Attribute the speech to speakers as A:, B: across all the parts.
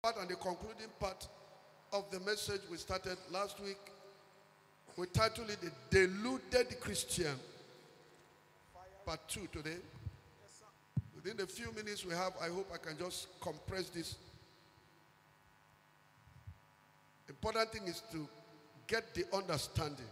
A: part and the concluding part of the message we started last week. We titled it The Deluded Christian. Part 2 today. Within the few minutes we have, I hope I can just compress this. Important thing is to get the understanding.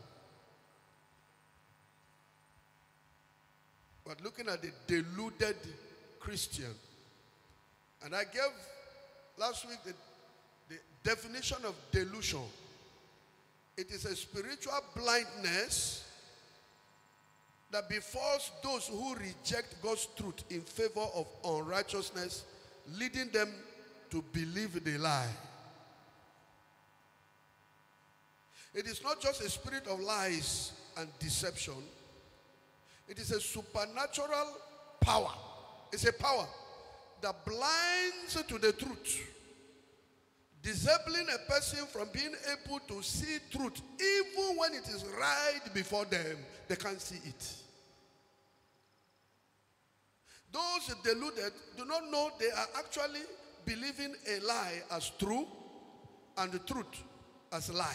A: But looking at the deluded Christian. And I gave last week the definition of delusion. It is a spiritual blindness that befalls those who reject God's truth in favor of unrighteousness, leading them to believe the lie. It is not just a spirit of lies and deception. It is a supernatural power. It's a power that blinds to the truth, disabling a person from being able to see truth even when it is right before them. They can't see it. Those deluded do not know they are actually believing a lie as true and the truth as lie.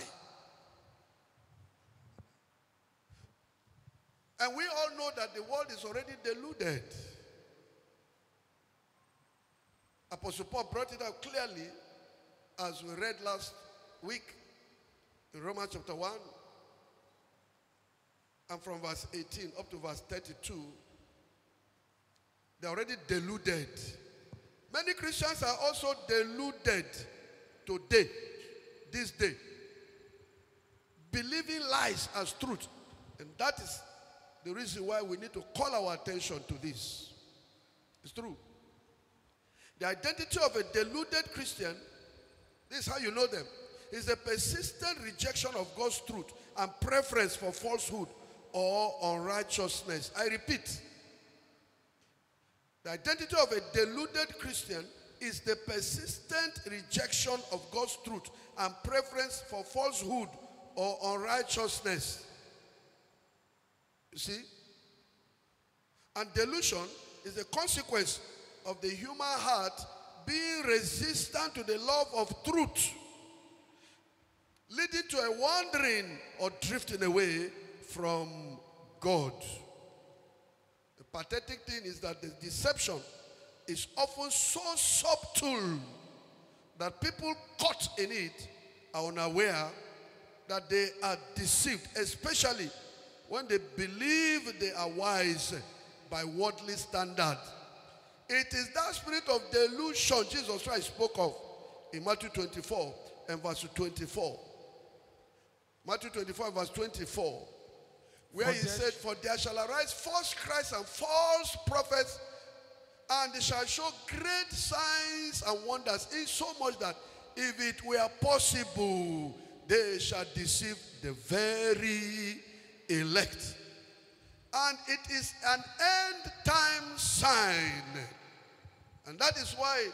A: And we all know that the world is already deluded. Apostle Paul brought it out clearly as we read last week in Romans chapter 1 and from verse 18 up to verse 32. They're already deluded. Many Christians are also deluded today, this day, believing lies as truth. And that is the reason why we need to call our attention to this. It's true. The identity of a deluded Christian, this is how you know them, is a persistent rejection of God's truth and preference for falsehood or unrighteousness. I repeat, the identity of a deluded Christian is the persistent rejection of God's truth and preference for falsehood or unrighteousness. You see? And delusion is a consequence of the human heart being resistant to the love of truth, leading to a wandering or drifting away from God. The pathetic thing is that the deception is often so subtle that people caught in it are unaware that they are deceived, especially when they believe they are wise by worldly standard. It is that spirit of delusion Jesus Christ spoke of in Matthew 24 and verse 24. Matthew 24 verse 24. Where he said, "For there shall arise false Christs and false prophets, and they shall show great signs and wonders, in so much that if it were possible, they shall deceive the very elect." And it is an end time sign. And that is why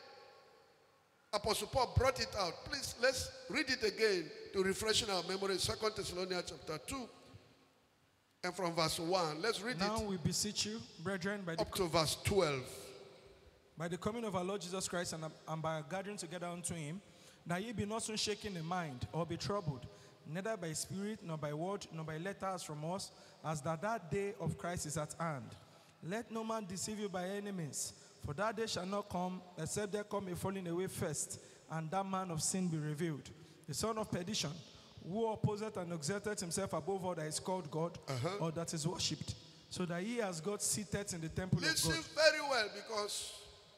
A: Apostle Paul brought it out. Please, let's read it again to refresh our memory. 2 Thessalonians chapter 2 and from verse 1. Let's read
B: now
A: it.
B: Now we beseech you, brethren,
A: up to verse 12.
B: By the coming of our Lord Jesus Christ and by our gathering together unto him, that ye be not soon shaken in mind or be troubled, neither by spirit, nor by word, nor by letters from us, as that day of Christ is at hand. Let no man deceive you by any means, for that day shall not come, except there come a falling away first, and that man of sin be revealed, the son of perdition, who opposeth and exalteth himself above all that is called God, or that is worshipped, so that he has God seated in the temple of God.
A: Listen very well, because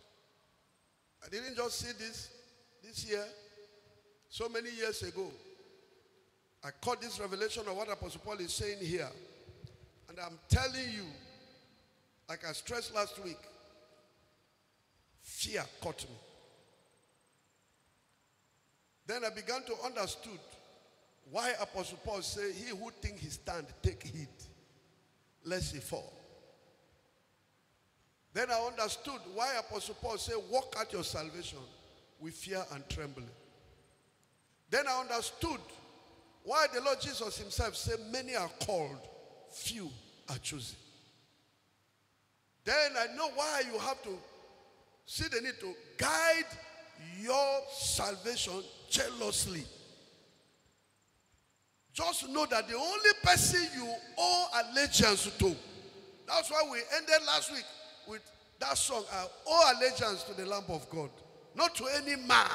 A: I didn't just see this year. So many years ago, I caught this revelation of what Apostle Paul is saying here. And I'm telling you, like I stressed last week, fear caught me. Then I began to understand why Apostle Paul said, "He who think he stand, take heed, lest he fall." Then I understood why Apostle Paul said, "Work out your salvation with fear and trembling." Then I understood why the Lord Jesus himself said, "Many are called, few are chosen." Then I know why you have to see the need to guide your salvation jealously. Just know that the only person you owe allegiance to. That's why we ended last week with that song, I owe allegiance to the Lamb of God, not to any man.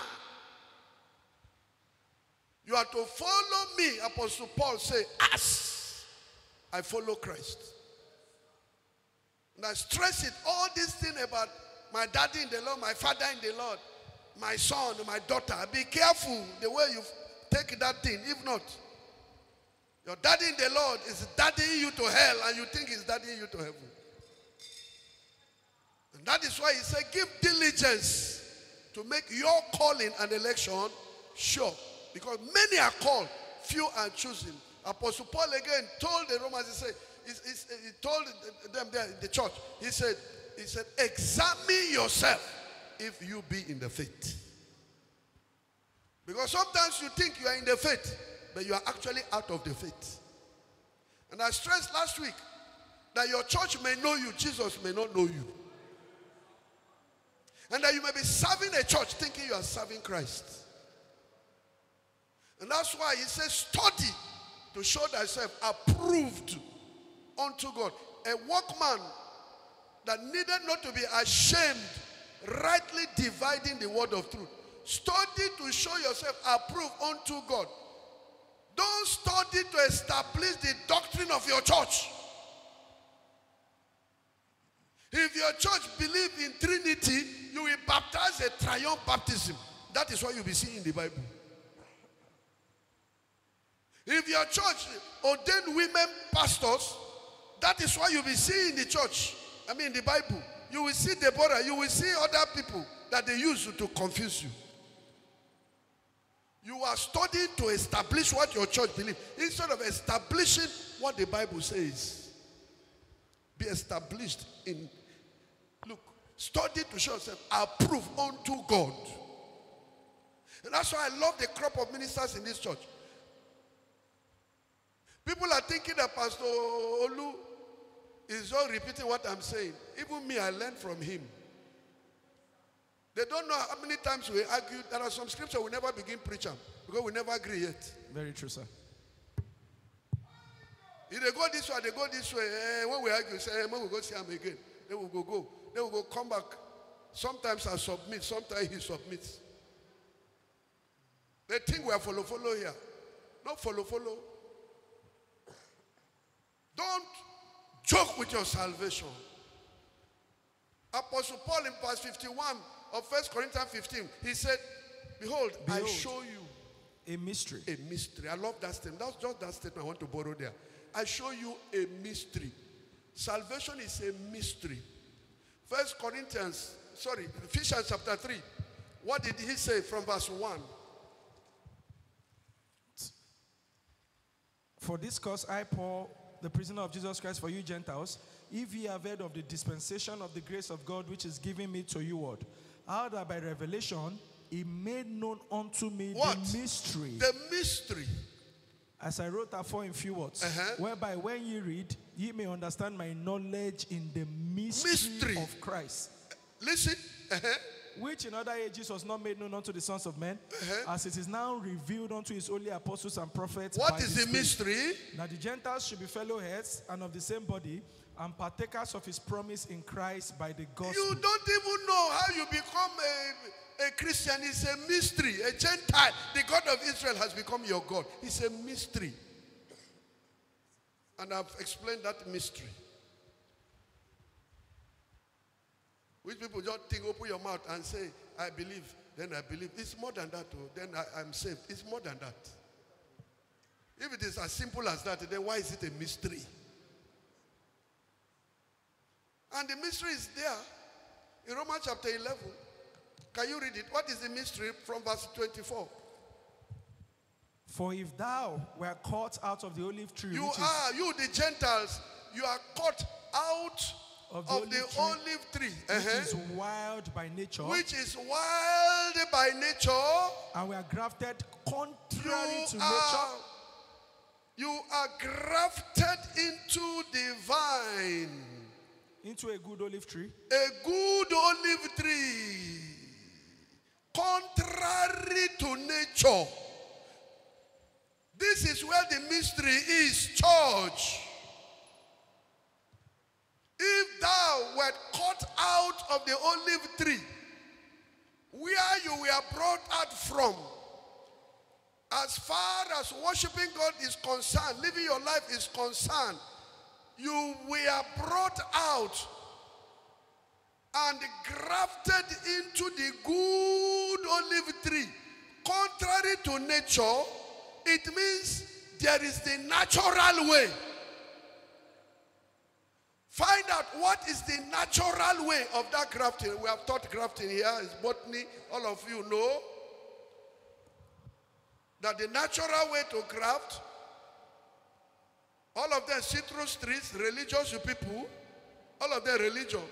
A: You are to follow me, Apostle Paul said, as I follow Christ. And I stress it, all this thing about my daddy in the Lord, my father in the Lord, my son, my daughter. Be careful the way you take that thing. If not, your daddy in the Lord is daddying you to hell and you think he's daddying you to heaven. And that is why he said, give diligence to make your calling and election sure. Because many are called, few are chosen. Apostle Paul again told the Romans, he told them there in the church, he said, examine yourself if you be in the faith. Because sometimes you think you are in the faith, but you are actually out of the faith. And I stressed last week that your church may know you, Jesus may not know you. And that you may be serving a church thinking you are serving Christ. And that's why he says, study to show thyself approved unto God. A workman that needed not to be ashamed, rightly dividing the word of truth. Study to show yourself approved unto God. Don't study to establish the doctrine of your church. If your church believes in Trinity, you will baptize a triumph baptism. That is what you'll be seeing in the Bible. If your church ordained women pastors, that is what you'll be seeing in the church. I mean, in the Bible. You will see Deborah, you will see other people that they use to confuse you. You are studying to establish what your church believes instead of establishing what the Bible says. Be established in, look, study to show yourself approved unto God. And that's why I love the crop of ministers in this church. People are thinking that Pastor Olu is just repeating what I'm saying. Even me, I learned from him. They don't know how many times we argue. There are some scriptures we never begin preaching because we never agree yet.
B: Very true, sir.
A: If they go this way, they go this way. When we argue, say, when we go see him again, they will go. They will go come back. Sometimes I submit, sometimes he submits. They think we are follow here. Not follow. Don't joke with your salvation. Apostle Paul in verse 51 of 1 Corinthians 15, he said, Behold, I show you
B: a mystery.
A: A mystery. I love that statement. That's just that statement I want to borrow there. I show you a mystery. Salvation is a mystery. Ephesians chapter 3. What did he say from verse 1?
B: For this cause I, Paul, the prisoner of Jesus Christ for you Gentiles, if ye have heard of the dispensation of the grace of God which is given me to you, word, how that by revelation he made known unto me
A: what?
B: The mystery.
A: The mystery.
B: As I wrote afore in few words, whereby when ye read, ye may understand my knowledge in the mystery of Christ.
A: Listen.
B: Which in other ages was not made known unto the sons of men, as it is now revealed unto his holy apostles and prophets.
A: What is the mystery?
B: That the Gentiles should be fellow heads and of the same body, and partakers of his promise in Christ by the gospel.
A: You don't even know how you become a Christian. It's a mystery. A Gentile, the God of Israel has become your God. It's a mystery. And I've explained that mystery. Which people just think, open your mouth and say, I believe, then I believe. It's more than that. Then I'm saved. It's more than that. If it is as simple as that, then why is it a mystery? And the mystery is there in Romans chapter 11. Can you read it? What is the mystery from verse 24?
B: For if thou were caught out of the olive tree,
A: you the Gentiles, you are caught out of the olive tree,
B: which is wild by nature, and we are grafted contrary to nature.
A: You are grafted into the vine,
B: into a good olive tree,
A: a good olive tree, contrary to nature. This is where the mystery is, church. If thou wert cut out of the olive tree, where you were brought out from, as far as worshiping God is concerned, living your life is concerned, you were brought out and grafted into the good olive tree. Contrary to nature, it means there is the natural way. Find out what is the natural way of that grafting. We have taught grafting here, it's botany. All of you know that the natural way to graft, all of them citrus trees, religious people, all of them religion.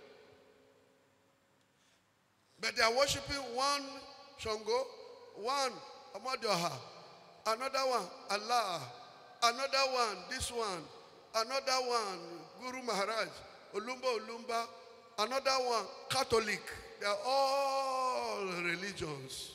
A: But they are worshiping one Shango, one Amadioha, another one Allah, another one this one, another one Guru Maharaj, Olumba, another one Catholic. They are all religions.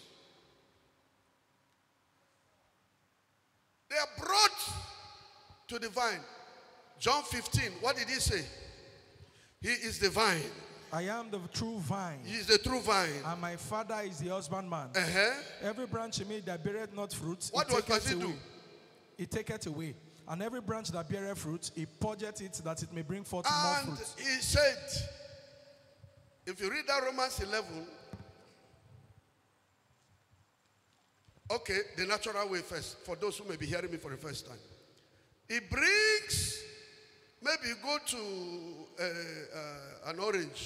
A: They are brought to the vine. John 15, what did he say? He is the vine.
B: I am the true vine.
A: He is the true vine.
B: And my Father is the husbandman. Every branch in me that beareth not fruit,
A: what does he do?
B: He taketh away. And every branch that beareth fruit, he purgeth it that it may bring forth
A: and
B: more fruit.
A: He said, if you read that Romans 11, okay, the natural way first, for those who may be hearing me for the first time. He brings, maybe you go to an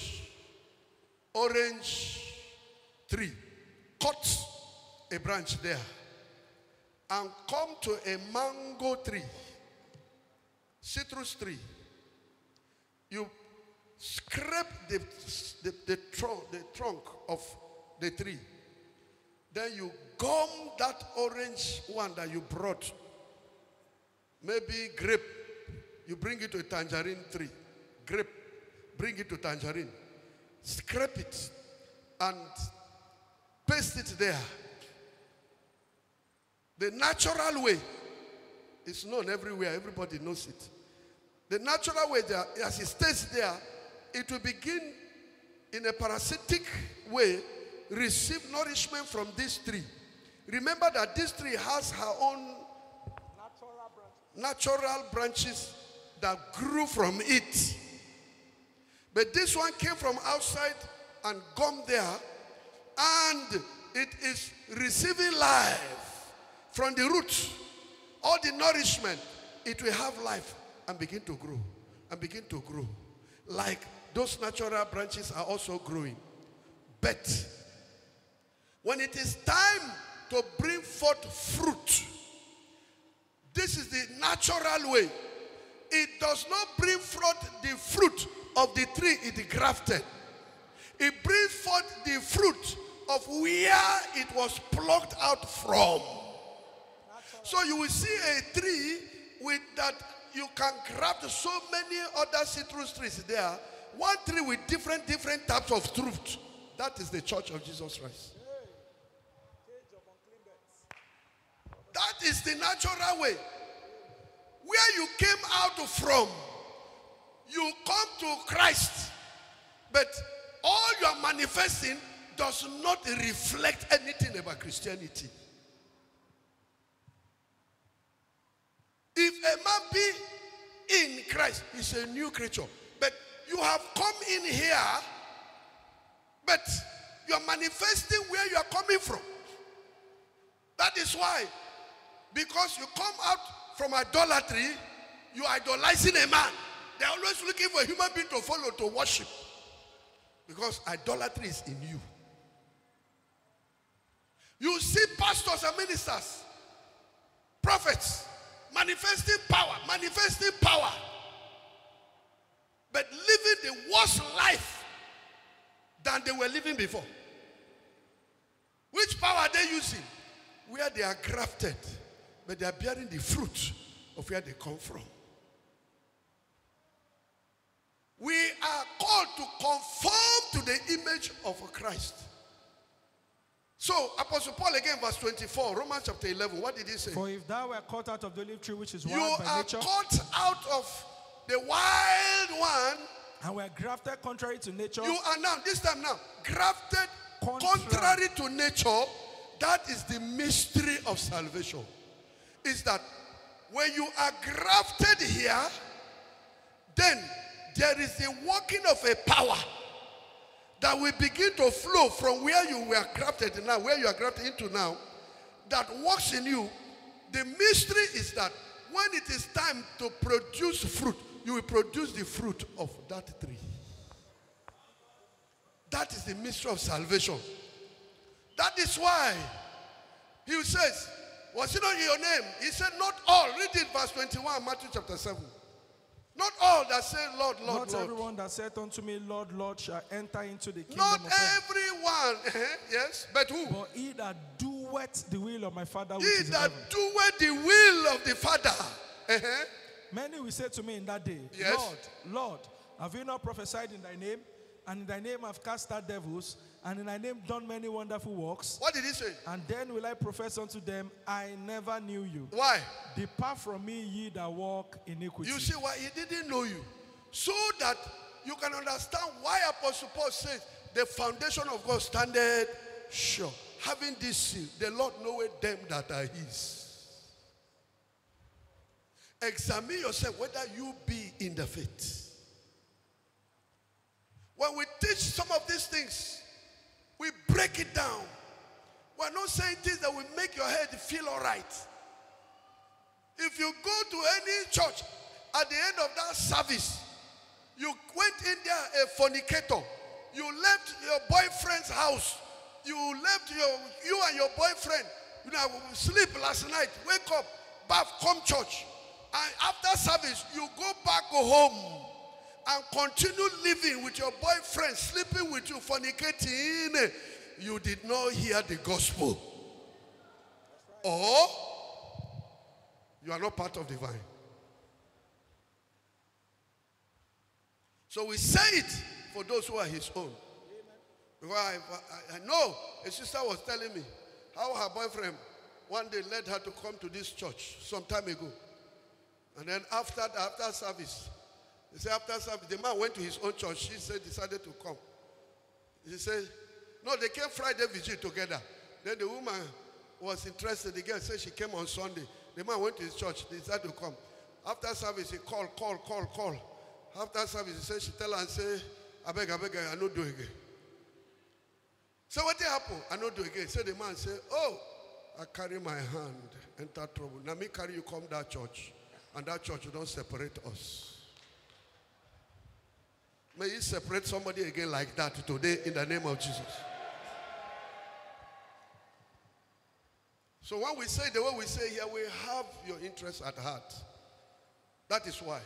A: orange tree, cut a branch there, and come to a mango tree, citrus tree. You scrape the trunk of the tree. Then you gum that orange one that you brought. Maybe grape. You bring it to a tangerine tree. Grape. Bring it to tangerine. Scrape it and paste it there. The natural way is known everywhere. Everybody knows it. The natural way, there, as it stays there, it will begin in a parasitic way, receive nourishment from this tree. Remember that this tree has her own natural branches that grew from it. But this one came from outside and gummed there, and it is receiving life from the root. All the nourishment, it will have life and begin to grow and begin to grow. Like those natural branches are also growing. But when it is time to bring forth fruit, this is the natural way. It does not bring forth the fruit of the tree it grafted. It brings forth the fruit of where it was plucked out from. So you will see a tree with that you can graft so many other citrus trees there. One tree with different types of fruit. That is the church of Jesus Christ. That is the natural way. Where you came out from, you come to Christ. But all you are manifesting does not reflect anything about Christianity. If a man be in Christ, he's a new creature. But you have come in here, but you are manifesting where you are coming from. That is why, because you come out from idolatry, you are idolizing a man. They are always looking for a human being to follow, to worship. Because idolatry is in you. You see pastors and ministers, prophets, manifesting power, but living the worst life than they were living before. Which power are they using? Where they are grafted, but they are bearing the fruit of where they come from. We are called to conform to the image of Christ. So, Apostle Paul again, verse 24, Romans chapter 11, what did he say?
B: For if thou were cut out of the olive tree, which is
A: You
B: wild by
A: are
B: nature,
A: cut out of the wild one.
B: and were grafted contrary to nature,
A: You are now, this time now, grafted
B: Contrary.
A: contrary to nature. That is the mystery of salvation. Is that when you are grafted here, then there is a working of a power that will begin to flow from where you were grafted now, where you are grafted into now, that works in you. The mystery is that when it is time to produce fruit, you will produce the fruit of that tree. That is the mystery of salvation. That is why he says, was it not your name? He said, not all. Read it, verse 21, Matthew chapter 7. Not all that say, Lord, Lord,
B: not
A: Lord.
B: everyone that saith unto me, Lord, Lord, shall enter into the kingdom
A: Not
B: of heaven,
A: everyone, yes, but who?
B: but he that doeth the will of my Father which
A: He
B: is in
A: that
B: heaven.
A: doeth the will of the Father.
B: Many will say to me in that day,
A: Yes.
B: Lord, Lord, have you not prophesied in thy name? And in thy name have cast out devils, and in thy name done many wonderful works.
A: What did he say?
B: And then will I profess unto them, I never knew you.
A: Why?
B: Depart from me, ye that walk iniquity.
A: You see why he didn't know you. So that you can understand why Apostle Paul says the foundation of God standeth sure. Having this seal, the Lord knoweth them that are his. Examine yourself whether you be in the faith. When we teach some of these things, we break it down. We're not saying things that will make your head feel all right. If you go to any church, at the end of that service, you went in there a fornicator, you left your boyfriend's house, you left you and your boyfriend, sleep last night, wake up, bath, come church, and after service, you go back home and continue living with your boyfriend, sleeping with you, fornicating. You did not hear the gospel. Or you are not part of the vine. So we say it for those who are his own. Because I know a sister was telling me how her boyfriend one day led her to come to this church some time ago. And then after service, he said after service, the man went to his own church. She said decided to come. He said, no, they came Friday vigil together. Then the woman was interested. The girl said she came on Sunday. The man went to his church. They decided to come. After service, he called. After service, he said, she tell her and say, I beg, I not do again. So what happened? I not do again. So the man said, oh, I carry my hand, enter trouble. Now me carry you come that church. And that church don't separate us. May he separate somebody again like that today in the name of Jesus. So when we say the way we say here, we have your interests at heart. That is why.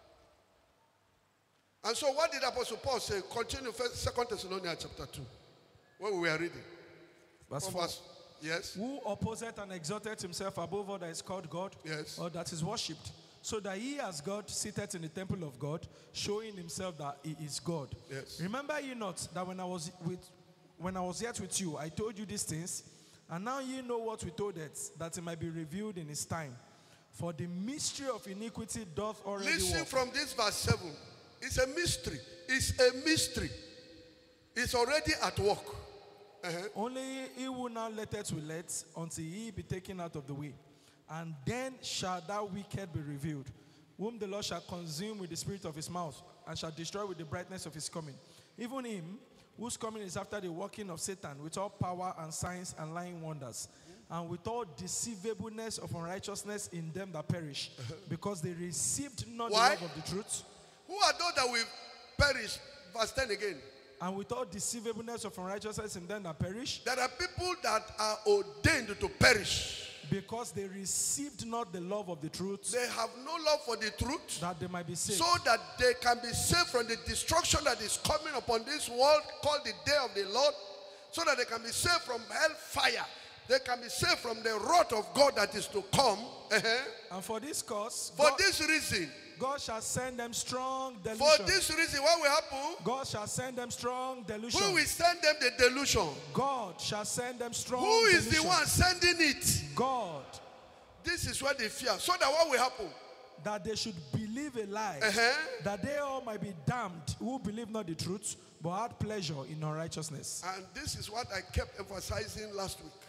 A: And so what did Apostle Paul say? Continue 2 Thessalonians chapter 2. Where we are reading.
B: Verse 4.
A: Yes.
B: Who opposeth and exalteth himself above all that is called God,
A: yes,
B: or that is worshipped, so that he as God sitteth in the temple of God, showing himself that he is God.
A: Yes.
B: Remember ye not that when I was yet with you, I told you these things, and now ye know what we told it, that it might be revealed in his time. For the mystery of iniquity doth already
A: Listen
B: work.
A: from this verse 7. It's a mystery. It's a mystery. It's already at work.
B: Only he will not let it will let until he be taken out of the way. And then shall that wicked be revealed, whom the Lord shall consume with the spirit of his mouth, and shall destroy with the brightness of his coming. Even him, whose coming is after the working of Satan, with all power and signs and lying wonders, and with all deceivableness of unrighteousness in them that perish, because they received not
A: Why?
B: the love of the truth.
A: Who are those that will perish? Verse 10 again.
B: And with all deceivableness of unrighteousness in them that perish,
A: There are people that are ordained to perish.
B: because they received not the love of the truth,
A: They have no love for the truth,
B: that they might be saved.
A: so that they can be saved from the destruction that is coming upon this world called the day of the Lord, so that they can be saved from hellfire. They can be saved from the wrath of God that is to come.
B: And for this cause,
A: For this reason,
B: God shall send them strong
A: For
B: delusion.
A: this reason, what will happen?
B: God shall send them strong delusion.
A: Who will send them the delusion?
B: God shall send them strong
A: Who is
B: delusion.
A: the one sending it?
B: God.
A: This is what they fear. So that what will happen?
B: That they should believe a lie. That they all might be damned who believe not the truth, but had pleasure in unrighteousness.
A: And this is what I kept emphasizing last week.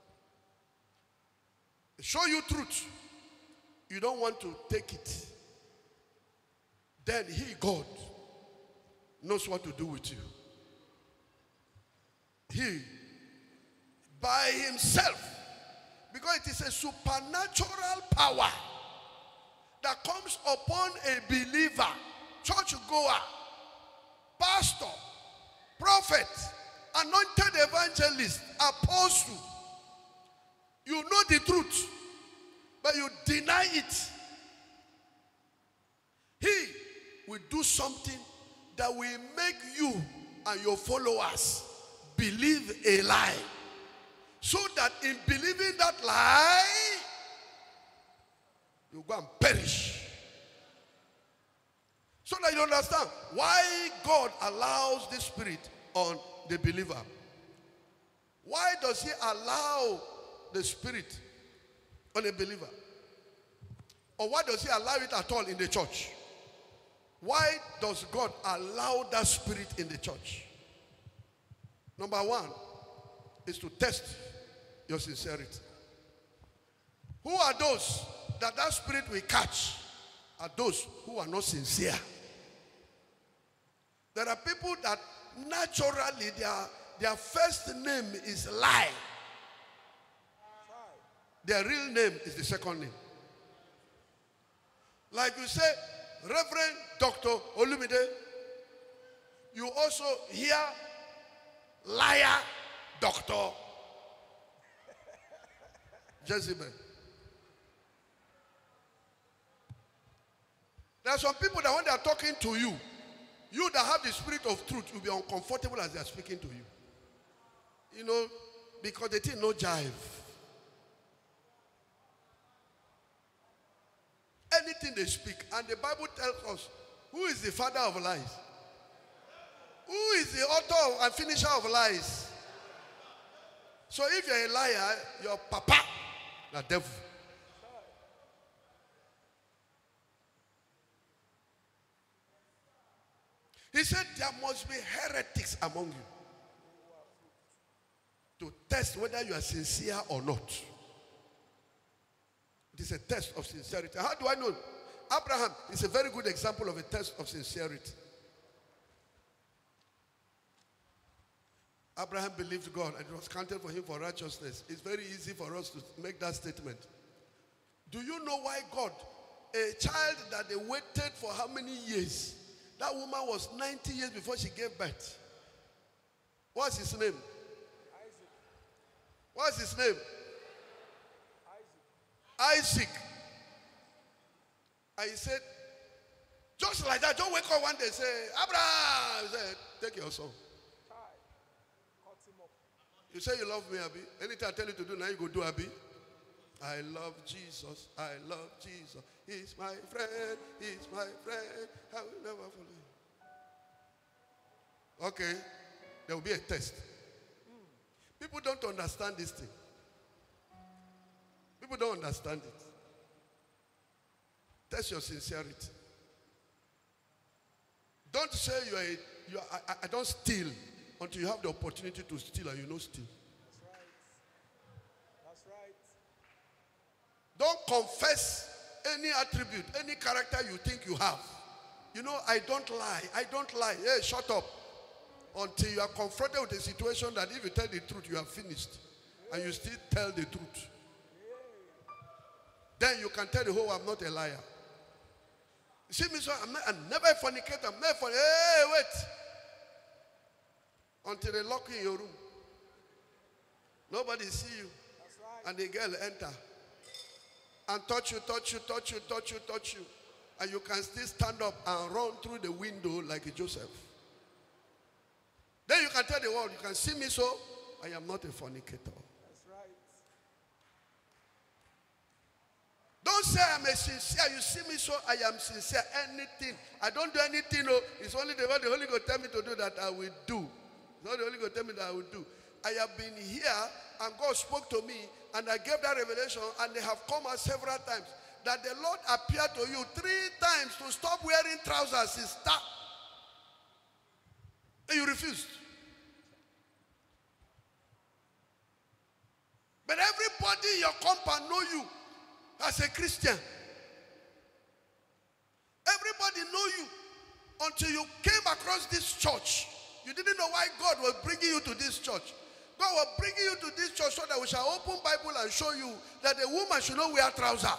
A: They show you truth. You don't want to take it. Then he, God, knows what to do with you. He, by himself, because it is a supernatural power that comes upon a believer, church goer, pastor, prophet, anointed evangelist, apostle. You know the truth, but you deny it. He will do something that will make you and your followers believe a lie. So that in believing that lie, you go and perish. So that you understand why God allows this spirit on the believer. Why does he allow the spirit on a believer? Or why does he allow it at all in the church? Why does God allow that spirit in the church? Number one is to test your sincerity. Who are those that spirit will catch? Are those who are not sincere. There are people that naturally their first name is lie. Their real name is the second name. Like you say, Reverend Dr. Olumide, you also hear liar Dr. Jezebel. There are some people that when they are talking to you, you that have the spirit of truth, you'll be uncomfortable as they are speaking to you. You know, because they think no jive. Anything they speak, and the Bible tells us, who is the father of lies? Who is the author and finisher of lies? So if you're a liar, your papa, the devil. He said there must be heretics among you to test whether you are sincere or not. It is a test of sincerity. How do I know? Abraham is a very good example of a test of sincerity. Abraham believed God and it was counted for him for righteousness. It's very easy for us to make that statement. Do you know why God, a child that they waited for how many years? That woman was 90 years before she gave birth. What's his name?
B: Isaac.
A: What's his name? Isaac. And he said, just like that, don't wake up one day and say, Abraham, he said, take your son. You say you love me, Abi. Anything I tell you to do, now you go do, Abi. I love Jesus. I love Jesus. He's my friend. He's my friend. I will never follow him. Okay. There will be a test. People don't understand this thing. People don't understand it. Test your sincerity. Don't say I don't steal until you have the opportunity to steal and you know steal.
B: That's right. That's right.
A: Don't confess any attribute, any character you think you have. You know, I don't lie. I don't lie. Hey, shut up. Until you are confronted with a situation that if you tell the truth, you are finished. And you still tell the truth. Then you can tell the whole world, I'm not a liar. You see me, so I'm never a fornicator. I'm never fornicator. Hey, wait. Until they lock you in your room. Nobody see you.
B: That's right.
A: And the girl enter. And touch you. And you can still stand up and run through the window like a Joseph. Then you can tell the world, you can see me so, I am not a fornicator.
B: That's right.
A: Don't say I'm a sincere. You see me, so I am sincere. Anything. I don't do anything. Oh, it's only the Holy Ghost tell me to do that I will do. It's not the Holy Ghost tell me that I will do. I have been here and God spoke to me and I gave that revelation and they have come out several times that the Lord appeared to you 3 times to stop wearing trousers, sister. And you refused. But everybody in your compound know you as a Christian. Everybody know you until you came across this church. You didn't know why God was bringing you to this church. God was bringing you to this church so that we shall open Bible and show you that a woman should not wear trousers.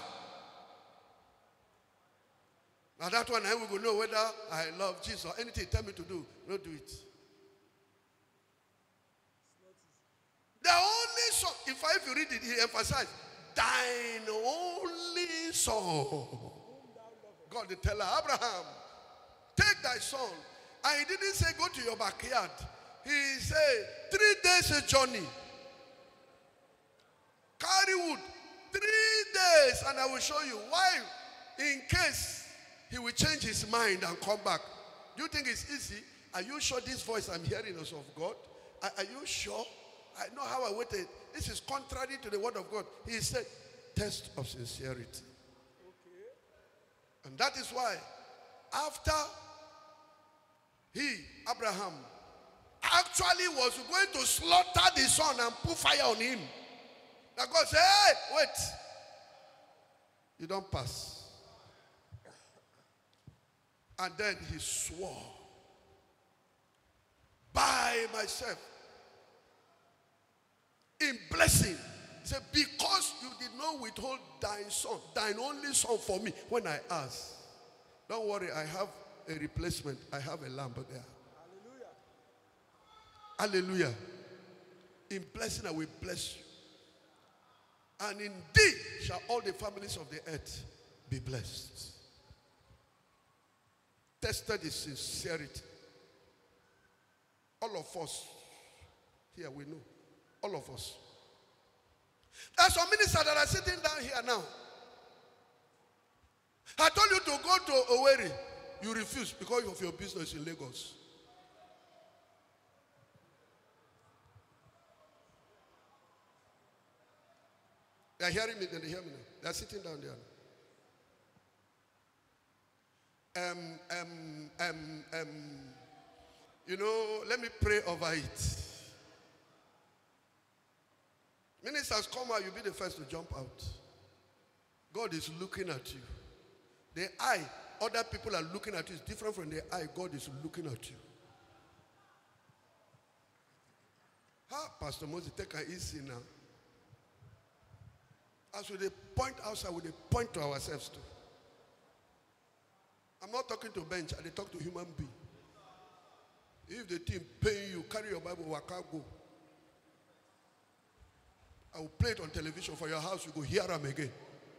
A: Now that one, I will know whether I love Jesus or anything tell me to do, not do it. The only son, in fact, if you read it, he emphasized, thine only son. God, the teller, Abraham, take thy son. And he didn't say, go to your backyard. He said, 3 days a journey. Carry wood. 3 days, and I will show you. Why? In case he will change his mind and come back. Do you think it's easy? Are you sure this voice I'm hearing is of God? Are you sure? I know how I waited. This is contrary to the word of God. He said, test of sincerity. Okay. And that is why, after Abraham, actually was going to slaughter the son and put fire on him. That God said, hey, wait. You don't pass. And then he swore, by myself, in blessing. He said, because you did not withhold thine son, thine only son for me when I asked. Don't worry, I have a replacement. I have a lamb there. Hallelujah. Hallelujah. In blessing I will bless you. And indeed shall all the families of the earth be blessed. Tested is sincerity. All of us here, we know. All of us. There are some ministers that are sitting down here now. I told you to go to Owerri. You refuse because of your business in Lagos. They are hearing me, then they hear me now. They are sitting down there. You know, let me pray over it. Ministers come out, you'll be the first to jump out. God is looking at you. The eye other people are looking at you is different from the eye God is looking at you. Pastor Moses, take an easy now. As we point outside, we point to ourselves too. I'm not talking to bench, I talk to human being. If the team pay you, carry your Bible, waka go. I will play it on television for your house, you go hear them again.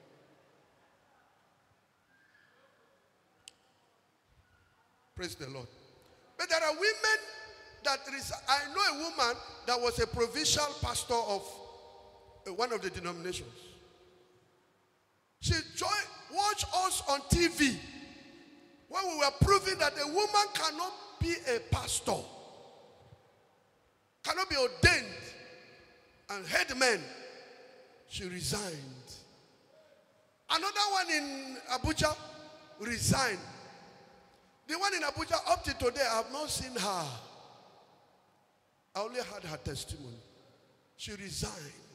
A: Praise the Lord. But there are women that I know a woman that was a provincial pastor of one of the denominations. She watched us on TV when we were proving that a woman cannot be a pastor, cannot be ordained and head man. She resigned. Another one in Abuja resigned. The one in Abuja, up to today, I have not seen her. I only heard her testimony. She resigned.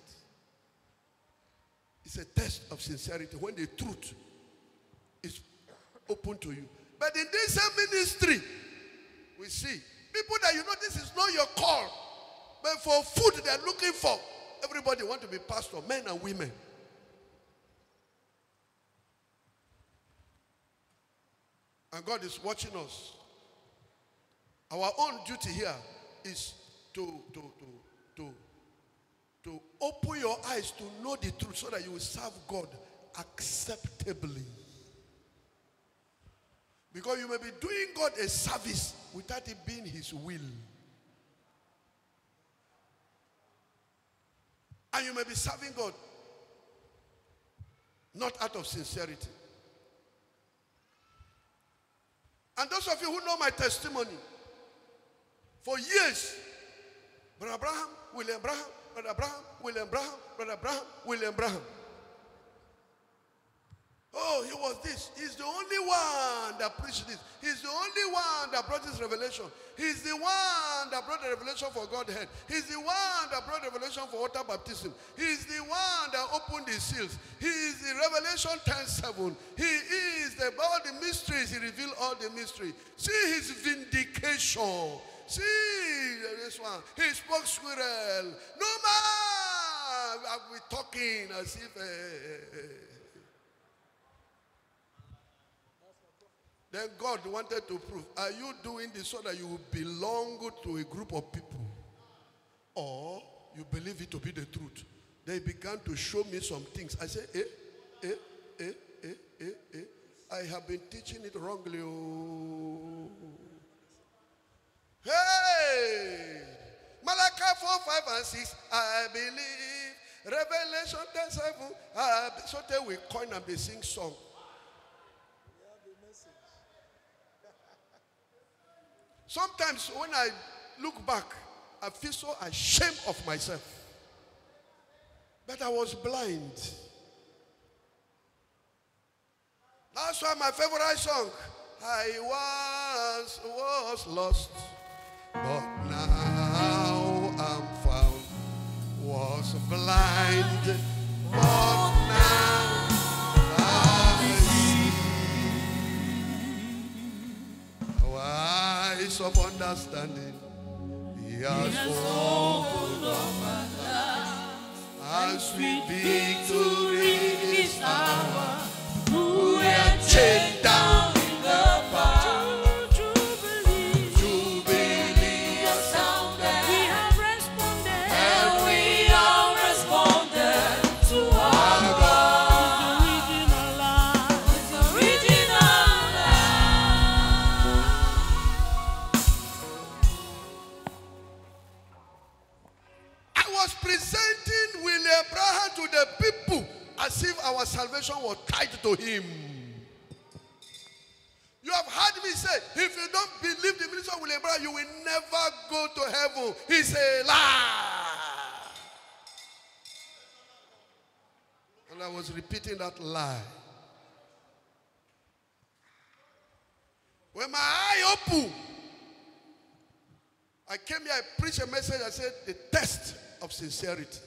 A: It's a test of sincerity when the truth is open to you. But in this same ministry, we see people that you know this is not your call. But for food they're looking for. Everybody want to be pastor, men and women. And God is watching us. Our own duty here is to open your eyes to know the truth so that you will serve God acceptably. Because you may be doing God a service without it being his will. And you may be serving God. not out of sincerity. And those of you who know my testimony, for years, Brother Abraham, William Branham, Brother Abraham, William Branham, Brother Abraham, William Branham. Oh, he was this. He's the only one that preached this. He's the only one that brought this revelation. He's the one that brought the revelation for Godhead. He's the one that brought the revelation for water baptism. He's the one that opened the seals. He is the Revelation 10:7. He is all the mysteries. He revealed all the mysteries. See his vindication. See this one. He spoke squirrel. No man. We're talking as if. Then God wanted to prove, are you doing this so that you belong to a group of people? Or you believe it to be the truth? They began to show me some things. I said, I have been teaching it wrongly. Oh. Hey! Malachi 4:5-6, I believe. Revelation 10:7, so they will coin and they sing song. Sometimes when I look back, I feel so ashamed of myself. But I was blind. That's why my favorite song, I once was lost, but now I'm found. Was blind, but now I see. Eyes of understanding, He has opened up my life. And sweet victory is ours. Who are chained down in the fire. Jubilee has sounded.
C: We have responded.
A: And we have responded to our God.
C: It's the original
A: I was presenting William Branham to the people as if our salvation was tied to him. You have heard me say, if you don't believe the ministry of William Branham, you will never go to heaven. It's a lie. And I was repeating that lie. When my eye opened, I came here, I preached a message, I said, the test of sincerity.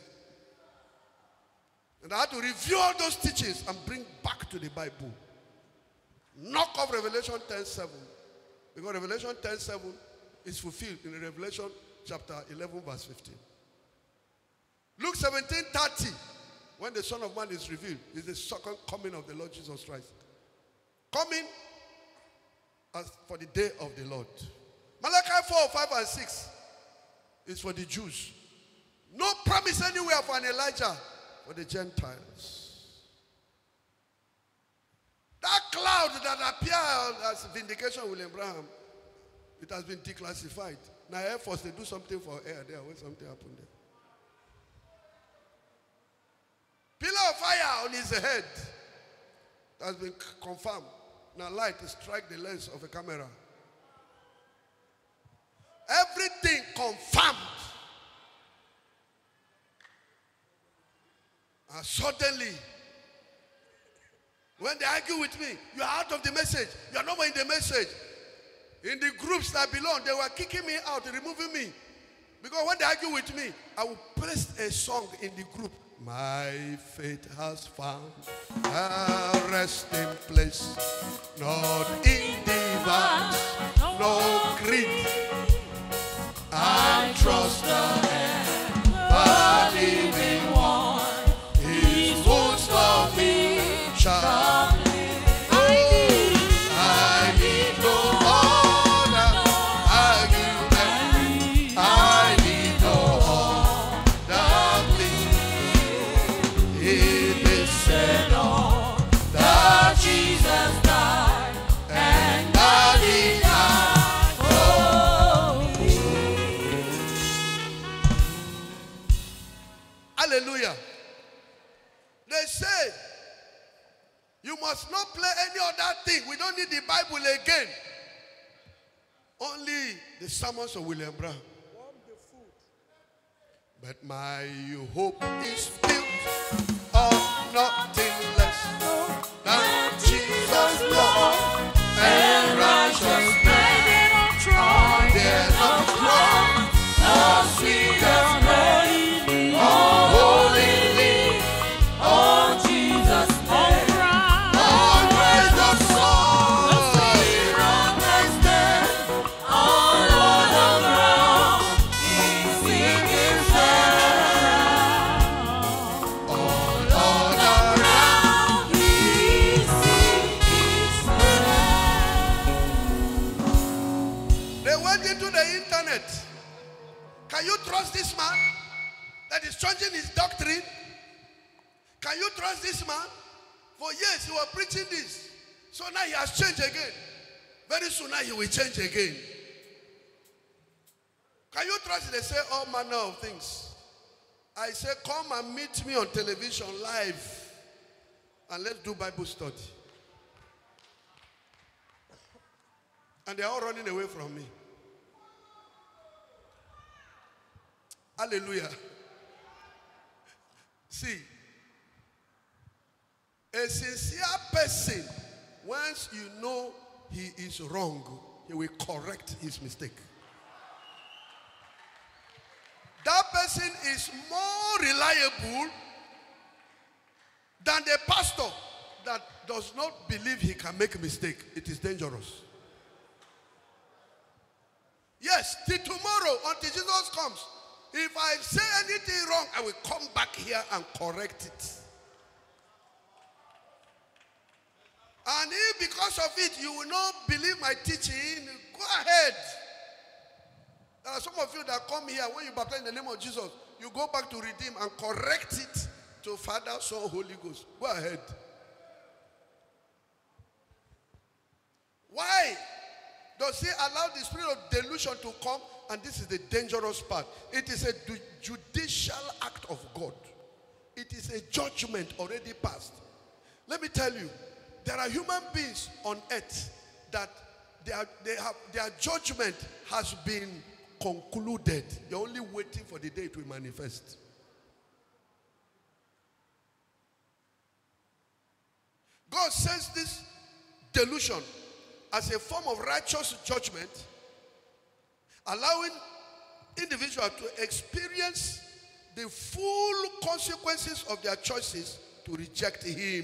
A: And I had to review all those teachings and bring back to the Bible. Knock off Revelation 10:7. Because Revelation 10:7 is fulfilled in Revelation chapter 11 verse 15. Luke 17:30, when the Son of Man is revealed, is the second coming of the Lord Jesus Christ. Coming as for the day of the Lord. Malachi 4:5-6 is for the Jews. No promise anywhere for an Elijah for the Gentiles. That cloud that appeared as vindication of William Branham, it has been declassified. Now Air Force, they do something for air there when something happened there. Pillar of fire on his head has been confirmed. Now light to strike the lens of a camera. Everything confirmed. And suddenly, when they argue with me, you are out of the message. You are not more in the message. In the groups that I belong, they were kicking me out, removing me. Because when they argue with me, I will place a song in the group. My faith has found a resting place, not in device, no creed. I trust the hand, the living one. His wounds for me shall live. I need no honor. I give them. I need no honor. It is said on that Jesus died and that He died for me. Hallelujah. They say You must not play any other thing. We don't need the Bible again. Only the sermons of William Brown. But my hope is built on nothing less than Jesus' blood and righteousness. I dare not cross the sweetest name, holy name, oh Jesus' name. All praise the soul, all over the ground, He's singing sound. All around, He's singing sound. They went into the internet. Can you trust this man that is changing his doctrine? Can you trust this man? For years he was preaching this. So now he has changed again. Very soon now he will change again. Can you trust it? They say all manner of things. I say come and meet me on television live and let's do Bible study. And they are all running away from me. Hallelujah. See, a sincere person, once you know he is wrong, he will correct his mistake. That person is more reliable than the pastor that does not believe he can make a mistake. It is dangerous. Yes, till tomorrow, until Jesus comes. If I say anything wrong, I will come back here and correct it. And if because of it you will not believe my teaching, go ahead. There are some of you that come here, when you baptize in the name of Jesus, you go back to redeem and correct it to Father, Son, Holy Ghost. Go ahead. Why does he allow the spirit of delusion to come? And this is the dangerous part. It is a judicial act of God. It is a judgment already passed. Let me tell you, there are human beings on earth that their judgment has been concluded. They're only waiting for the day it will manifest. God sends this delusion as a form of righteous judgment, allowing individuals to experience the full consequences of their choices to reject him.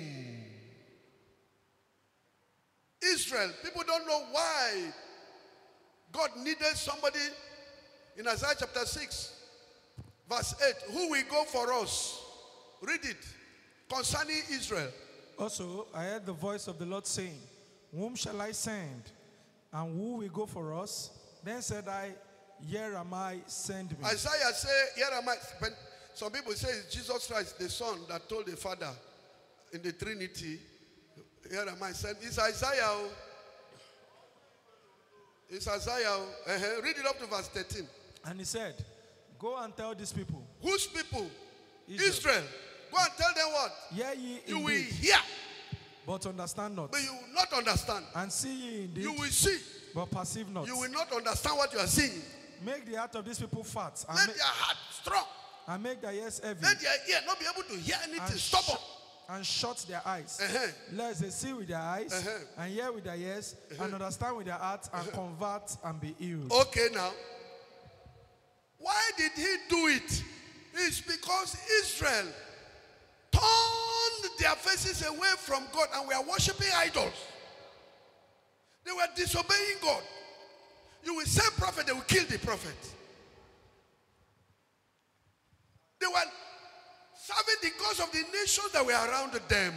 A: Israel, people don't know why God needed somebody in Isaiah chapter 6, verse 8. Who will go for us? Read it. Concerning Israel.
B: Also, I heard the voice of the Lord saying, whom shall I send? And who will go for us? Then said I, here am I, send me.
A: Isaiah said, here am I. Some people say it's Jesus Christ, the Son, that told the Father in the Trinity, here am I, send me. It's Isaiah. It's Isaiah. Read it up to verse 13.
B: And he said, go and tell these people.
A: Whose people? Israel. Go and tell them what?
B: Hear ye
A: you
B: indeed,
A: will hear,
B: but understand not.
A: but you will not understand.
B: And see ye indeed,
A: You will see,
B: but perceive not.
A: you will not understand what you are seeing.
B: Make the heart of these people fat, and,
A: Let their heart strong.
B: and make their ears heavy,
A: Let their ear not be able to hear anything. Stubborn.
B: and shut their eyes,
A: Uh-huh.
B: lest they see with their eyes,
A: Uh-huh.
B: and hear with their ears, and understand with their hearts, and convert and be healed.
A: Okay, now. Why did he do it? It's because Israel turned their faces away from God and were worshiping idols. They were disobeying God. You will send prophet, they will kill the prophet. They were serving the gods of the nations that were around them.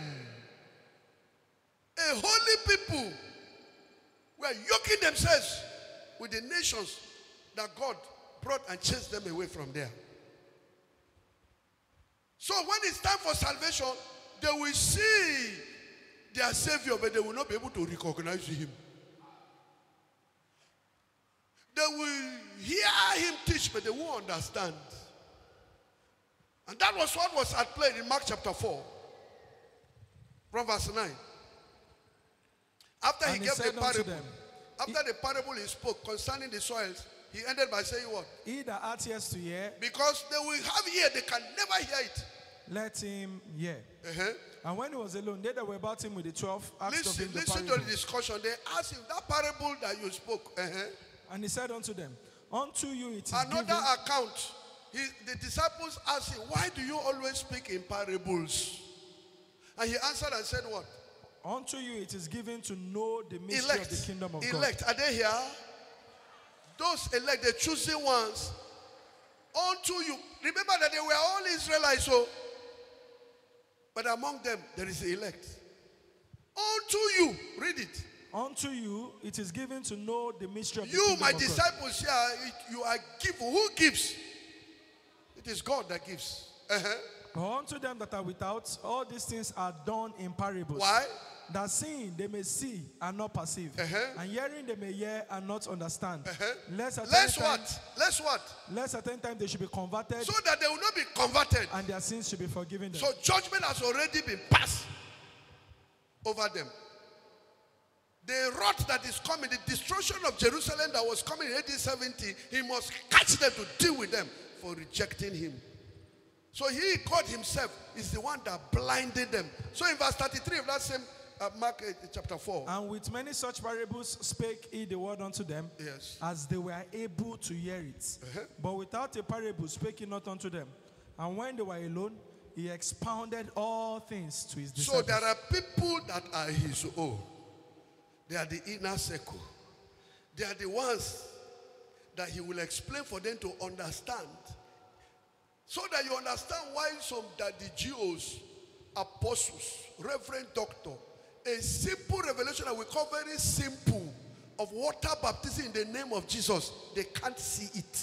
A: A holy people were yoking themselves with the nations that God brought and chased them away from there. So when it's time for salvation, they will see their Savior, but they will not be able to recognize him. They will hear him teach, but they won't understand. And that was what was at play in Mark chapter 4, from verse 9. After he
B: And he
A: gave the
B: said unto
A: parable,
B: them,
A: after the parable he spoke concerning the soils, he ended by saying what?
B: He that hath ears to hear,
A: Because they will have ear, they can never hear it.
B: let him hear.
A: Uh-huh.
B: And when he was alone, they that were about him with the 12 asked of him the
A: Listen to
B: parable.
A: the discussion. They asked him, that parable that you spoke,
B: And he said unto them, unto you it is
A: another
B: given.
A: account. The disciples asked him, why do you always speak in parables? And he answered and said what?
B: Unto you it is given to know the mystery of the kingdom of God.
A: Elect. Are they here? Those elect, the chosen ones. Unto you. Remember that they were all Israelites, so. But among them, there is the elect. Unto you. Read it.
B: Unto you it is given to know the mystery of the
A: You,
B: kingdom
A: my
B: of God.
A: disciples here, you are given. Who gives? It is God that gives.
B: But unto them that are without, all these things are done in parables.
A: Why?
B: That seeing they may see and not perceive, and hearing they may hear and not understand. Lest at
A: Let's
B: any time-
A: what? Let's what?
B: Lest at any time they should be converted,
A: So that they will not be converted.
B: and their sins should be forgiven them.
A: So judgment has already been passed over them. The wrath that is coming, the destruction of Jerusalem that was coming in AD 70, he must catch them to deal with them for rejecting him. So he, God himself, is the one that blinded them. So in verse 33 of that same Mark chapter 4.
B: And with many such parables spake he the word unto them,
A: Yes.
B: as they were able to hear it. But without a parable spake he not unto them. And when they were alone, he expounded all things to his
A: So
B: disciples.
A: there are people that are his own. They are the inner circle. They are the ones that he will explain for them to understand. So that you understand why some that the Jews, apostles, reverend doctor, a simple revelation that we call very simple of water baptism in the name of Jesus, they can't see it.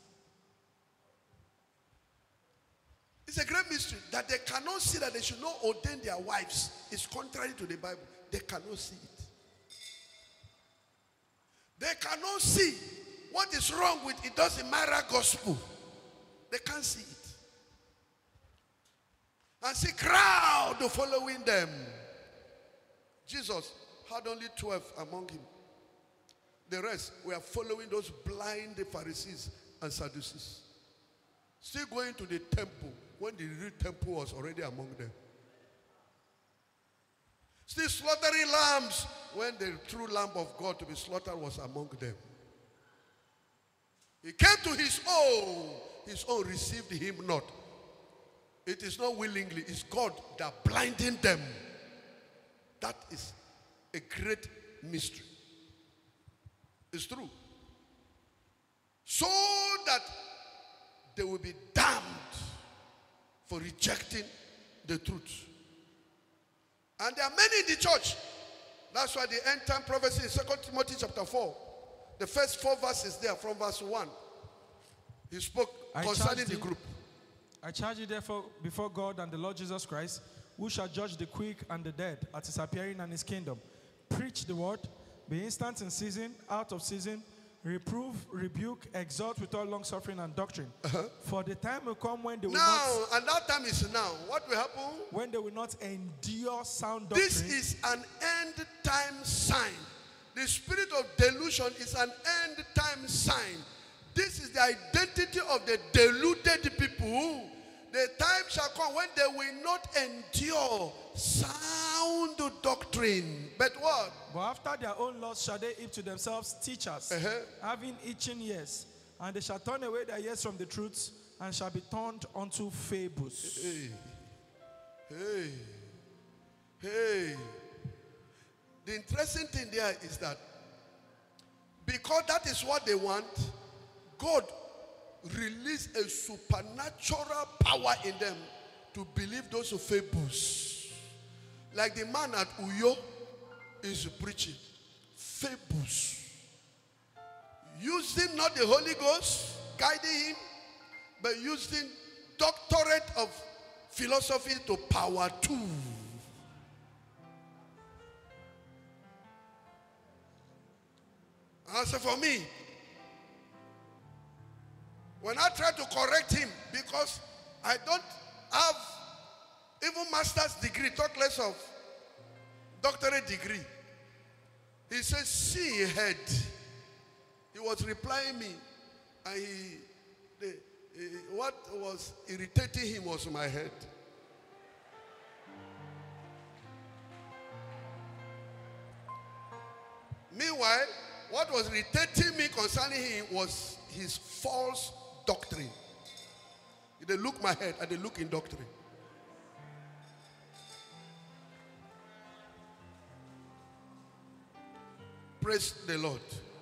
A: It's a great mystery that they cannot see that they should not ordain their wives. It's contrary to the Bible. They cannot see it. They cannot see what is wrong with it doesn't matter gospel. They can't see it. And see crowd following them. Jesus had only 12 among him. The rest were following those blind Pharisees and Sadducees. Still going to the temple when the real temple was already among them. Still slaughtering lambs when the true lamb of God to be slaughtered was among them. He came to his own received him not. It is not willingly, it's God that blinding them. That is a great mystery. It's true. So that they will be damned for rejecting the truth. And there are many in the church. That's why the end time prophecy in 2 Timothy chapter 4, the first 4 verses there from verse 1. He spoke concerning the group.
B: I charge you therefore before God and the Lord Jesus Christ, who shall judge the quick and the dead at his appearing and his kingdom. Preach the word, be instant in season, out of season, reprove, rebuke, exhort with all long suffering and doctrine. For the time will come when they will
A: Now, and that time is now. What will happen?
B: when they will not endure sound doctrine.
A: This is an end time sign. The spirit of delusion is an end time sign. This is the identity of the deluded people. The time shall come when they will not endure sound doctrine. But what?
B: But after their own lusts shall they heap to themselves teachers, having itching ears, and they shall turn away their ears from the truth, and shall be turned unto fables.
A: Hey. The interesting thing there is that because that is what they want, God released a supernatural power in them to believe those fables. Like the man at Uyo is preaching fables, using not the Holy Ghost guiding him, but using doctorate of philosophy to power too. And so for me, when I try to correct him, because I don't have even master's degree, talk less of doctorate degree. He said, see a head. He was replying me, and what was irritating him was my head. Meanwhile, what was irritating me concerning him was his false doctrine. They look my head and they look in doctrine. Praise the Lord.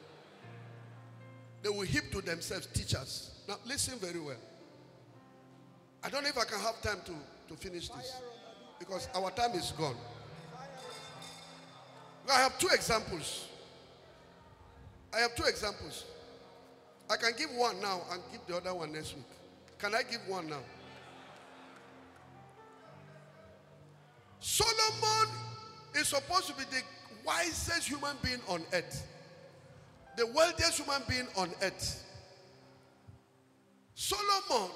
A: They will heap to themselves teachers. Now listen very well. I don't know if I can have time to finish this, because our time is gone. I have two examples. I can give one now and give the other one next week. Can I give one now? Solomon is supposed to be the wisest human being on earth. The wealthiest human being on earth. Solomon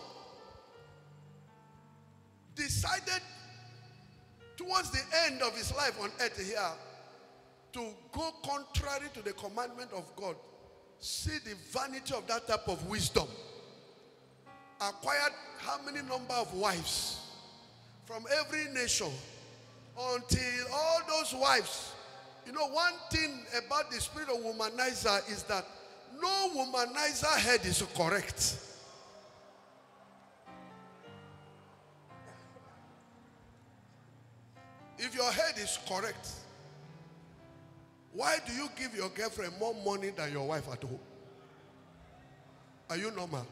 A: decided towards the end of his life on earth here to go contrary to the commandment of God. See the vanity of that type of wisdom. Acquired how many number of wives from every nation, until all those wives. You know, one thing about the spirit of womanizer is that no womanizer head is correct. If your head is correct, why do you give your girlfriend more money than your wife at home? Are you normal?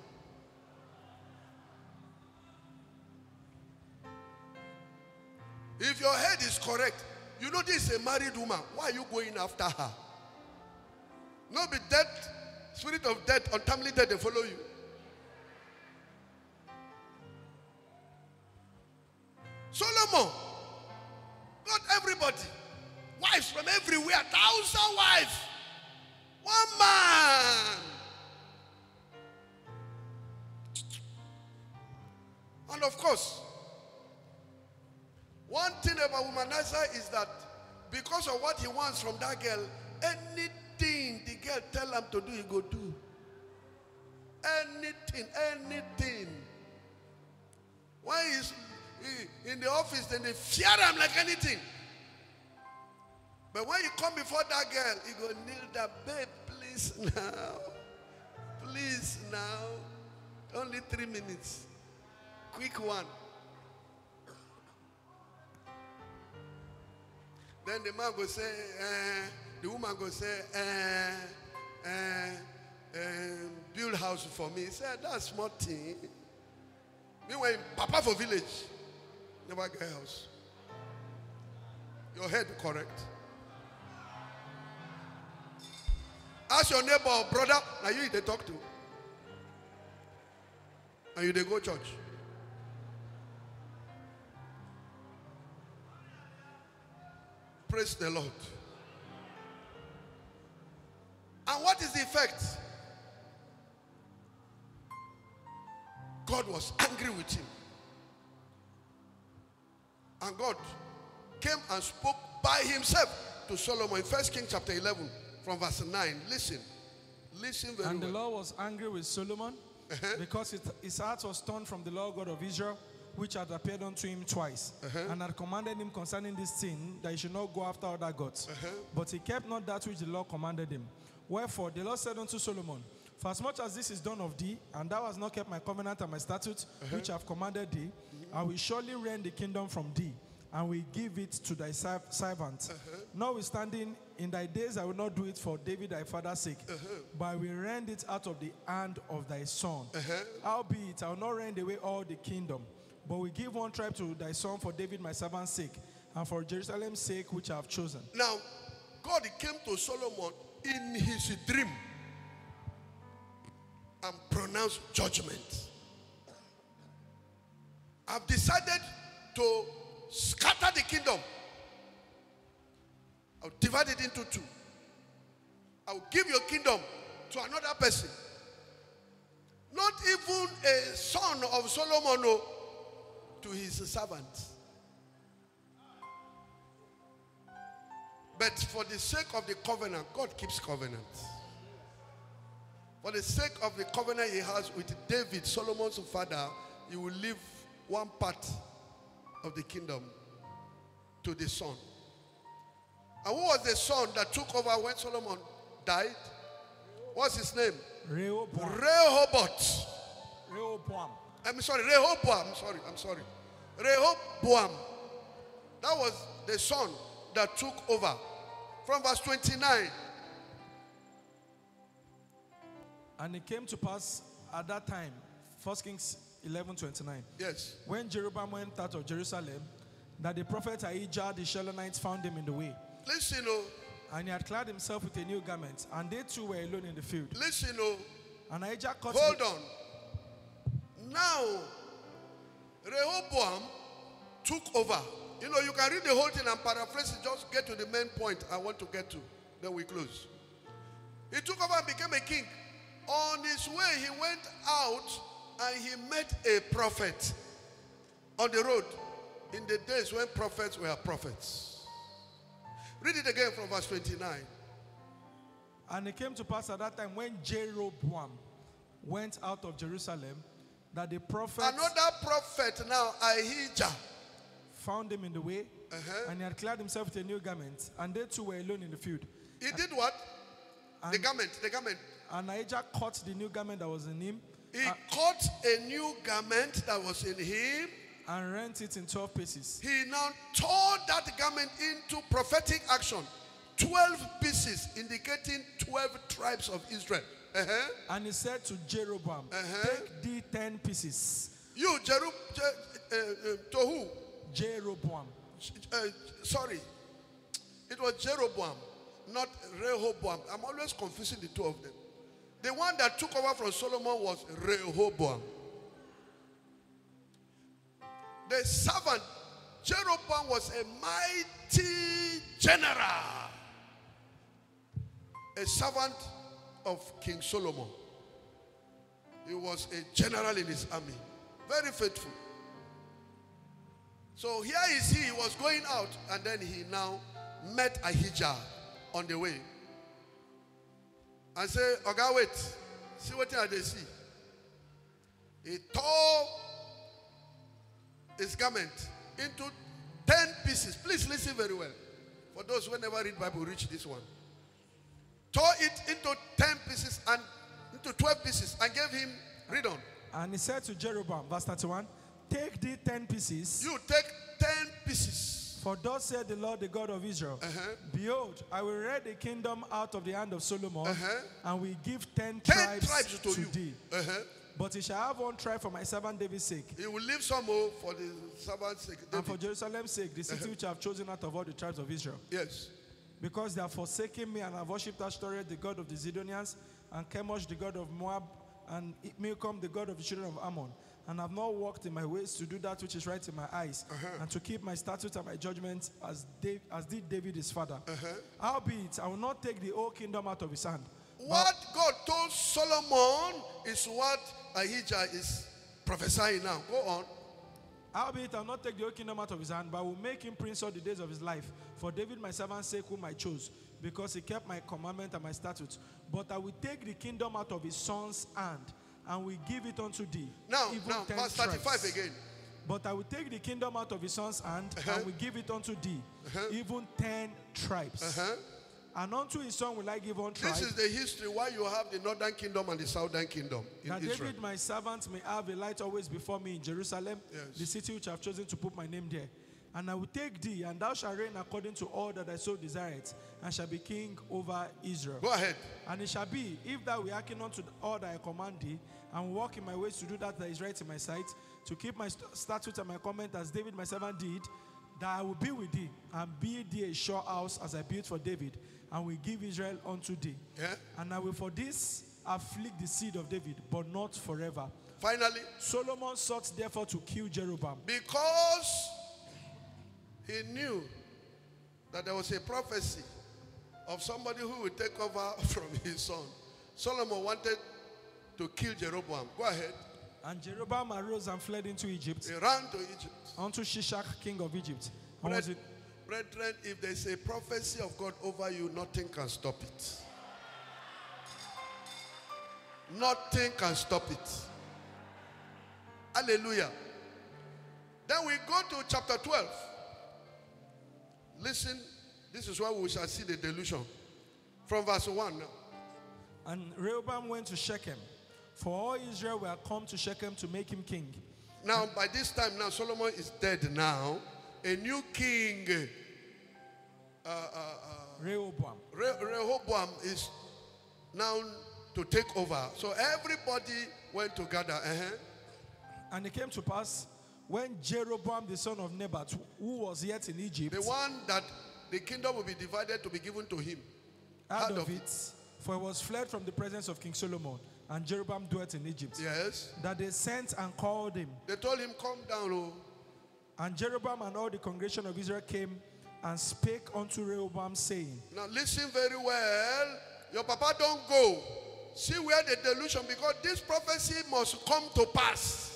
A: If your head is correct, you know this is a married woman. Why are you going after her? No be death, spirit of death, untimely death, they follow you. Solomon, not everybody. Wives from everywhere, 1,000 wives. One man. And of course, one thing about womanizer is that because of what he wants from that girl, anything the girl tell him to do, he go do. Anything. When he's in the office, then they fear him like anything. But when you come before that girl, he go kneel down, babe, please now. Please now. Only 3 minutes. Quick one. Then the man go say, the woman go say, build house for me. He said, that's small thing. Meanwhile, Papa for village, never get house. Your head correct. Ask your neighbor or brother, now you they talk to. And you they go church. Praise the Lord. And what is the effect? God was angry with him. And God came and spoke by himself to Solomon in 1 Kings chapter 11 from verse 9. Listen very well.
B: And the Lord was angry with Solomon because his heart was turned from the Lord God of Israel, which had appeared unto him twice, and had commanded him concerning this thing, that he should not go after other gods. But he kept not that which the Lord commanded him. Wherefore the Lord said unto Solomon, for as much as this is done of thee, and thou hast not kept my covenant and my statutes, which I have commanded thee, I will surely rend the kingdom from thee, and will give it to thy servant. Notwithstanding, in thy days I will not do it for David thy father's sake, but I will rend it out of the hand of thy son. Howbeit, I will not rend away all the kingdom, but will give one tribe to thy son for David my servant's sake, and for Jerusalem's sake, which I have chosen.
A: Now, God came to Solomon in his dream and pronounced judgment. I've decided to scatter the kingdom. I'll divide it into two. I'll give your kingdom to another person. Not even a son of Solomon, no, to his servant. But for the sake of the covenant, God keeps covenant. For the sake of the covenant he has with David, Solomon's father, he will leave one part of the kingdom to the son. And who was the son that took over when Solomon died? What's his name?
B: Rehoboam.
A: Rehoboth.
B: Rehoboam.
A: I'm sorry, Rehoboam. I'm sorry. Rehoboam. That was the son that took over. From verse 29.
B: And it came to pass at that time, 1 Kings 11:29.
A: Yes.
B: When Jeroboam went out of Jerusalem, that the prophet Ahijah the Shilonites found him in the way.
A: Listen, oh.
B: And he had clad himself with a new garment, and they two were alone in the field.
A: Listen, oh.
B: And Ahijah caught
A: Hold on. Now, Rehoboam took over. You know, you can read the whole thing and paraphrase it. Just get to the main point I want to get to. Then we close. He took over and became a king. On his way, he went out and he met a prophet on the road in the days when prophets were prophets. Read it again from verse 29.
B: And it came to pass at that time when Jeroboam went out of Jerusalem, that the prophet
A: Another prophet now, Ahijah,
B: found him in the way, and he had clad himself with a new garment, and they two were alone in the field.
A: He did what?
B: And,
A: The garment.
B: and Ahijah caught the new garment that was in him,
A: He caught a new garment that was in him.
B: and rent it in 12 pieces.
A: He now tore that garment into prophetic action. 12 pieces indicating 12 tribes of Israel.
B: And he said to Jeroboam, take thee 10 pieces.
A: You, to who?
B: Jeroboam.
A: Sorry. It was Jeroboam, not Rehoboam. I'm always confusing the two of them. The one that took over from Solomon was Rehoboam. The servant, Jeroboam, was a mighty general. A servant of King Solomon. He was a general in his army. Very faithful. So here is he was going out, and then he now met Ahijah on the way. And said, "Oga, wait. See what they see." He tore his garment into 10 pieces. Please listen very well. For those who never read Bible, reach this one. Tore it into 10 pieces and into 12 pieces and gave him, read on.
B: And he said to Jeroboam, verse 31, take thee 10 pieces.
A: You take 10 pieces.
B: For thus said the Lord, the God of Israel, behold, I will rid the kingdom out of the hand of Solomon, and will give 10 tribes to
A: you.
B: thee. But he shall have one tribe for my servant David's sake,
A: He will leave some more for the servant's sake.
B: and for
A: David.
B: Jerusalem's sake, the city which I have chosen out of all the tribes of Israel.
A: Yes.
B: Because they have forsaken me, and have worshipped Ashtoreth, the god of the Zidonians, and Chemosh, the god of Moab, and Milcom, the god of the children of Ammon, and have not walked in my ways to do that which is right in my eyes, and to keep my statutes and my judgments as did David his father. Howbeit, I will not take the whole kingdom out of his hand.
A: What God told Solomon is what Ahijah is prophesying now. Go on.
B: Howbeit, I will not take the whole kingdom out of his hand, but I will make him prince all the days of his life, for David my servant's sake, whom I chose, because he kept my commandment and my statutes. But I will take the kingdom out of his son's hand, and will give it unto thee.
A: Now,
B: even 10
A: verse 35
B: tribes.
A: again.
B: But I will take the kingdom out of his son's hand, and will give it unto thee, even 10 tribes. And unto his son will I give one tribe,
A: This is the history why you have the northern kingdom and the southern kingdom in
B: that
A: Israel.
B: David my servant may have a light always before me in Jerusalem,
A: Yes.
B: the city which I have chosen to put my name there. And I will take thee, and thou shalt reign according to all that thy soul desireth, and shall be king over Israel.
A: Go ahead.
B: And it shall be, if thou wilt hearken unto all that I command thee, and walk in my ways to do that is right in my sight, to keep my statutes and my commandments as David my servant did, that I will be with thee, and build thee a sure house as I built for David, and will give Israel unto thee.
A: Yeah.
B: And I will for this afflict the seed of David, but not forever.
A: Finally,
B: Solomon sought therefore to kill Jeroboam,
A: because he knew that there was a prophecy of somebody who would take over from his son, Solomon wanted to kill Jeroboam. Go ahead.
B: and Jeroboam arose and fled into Egypt,
A: He ran to Egypt.
B: unto Shishak king of Egypt, and was with
A: Brethren, if there's a prophecy of God over you, nothing can stop it. Nothing can stop it. Hallelujah. Then we go to chapter 12. Listen, this is where we shall see the delusion. From verse 1 now.
B: And Rehoboam went to Shechem, for all Israel were come to Shechem to make him king.
A: Now, by this time now, Solomon is dead now. A new king, Rehoboam is now to take over. So everybody went to gather.
B: And it came to pass, when Jeroboam the son of Nebat, who was yet in Egypt,
A: the one that the kingdom will be divided to be given to him,
B: heard of it, for he was fled from the presence of King Solomon, and Jeroboam dwelt in Egypt.
A: Yes.
B: That they sent and called him.
A: They told him, come down, oh.
B: And Jeroboam and all the congregation of Israel came and spake unto Rehoboam, saying,
A: now listen very well. Your papa don't go. See where the delusion, because this prophecy must come to pass.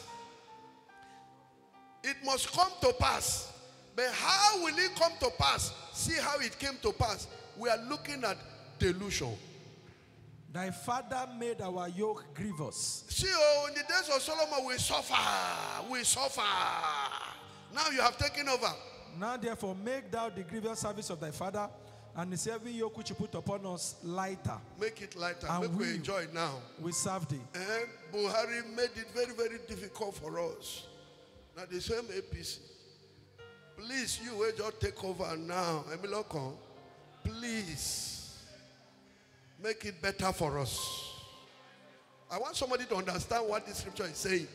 A: It must come to pass. But how will it come to pass? See how it came to pass. We are looking at delusion.
B: Thy father made our yoke grievous.
A: See, oh, in the days of Solomon, we suffer. We suffer. Now you have taken over.
B: Now therefore make thou the grievous service of thy father, and the heavy yoke which you put upon us lighter.
A: Make it lighter.
B: And
A: Make we enjoy it now.
B: We serve thee.
A: Buhari made it very, very difficult for us. Now the same APC. Please, you will just take over now. Emiloko, please make it better for us. I want somebody to understand what this scripture is saying.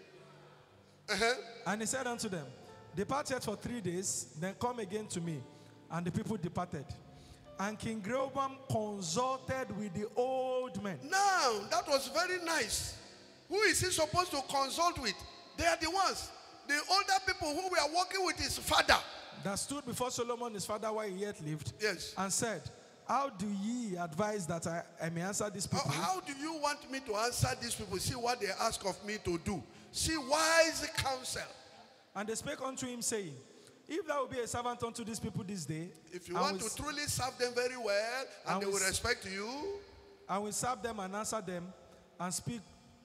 B: And he said unto them, depart yet for 3 days, then come again to me. And the people departed. And King Rehoboam consulted with the old men.
A: Now, that was very nice. Who is he supposed to consult with? They are the ones. The older people who were working with his father.
B: That stood before Solomon his father while he yet lived.
A: Yes.
B: And said, how do ye advise that I may answer these people?
A: How do you want me to answer these people? See what they ask of me to do. See wise counsel.
B: And they spake unto him, saying, if thou will be a servant unto these people this day,
A: if you want to truly serve them very well, and they will respect you,
B: I will serve them and answer them, and speak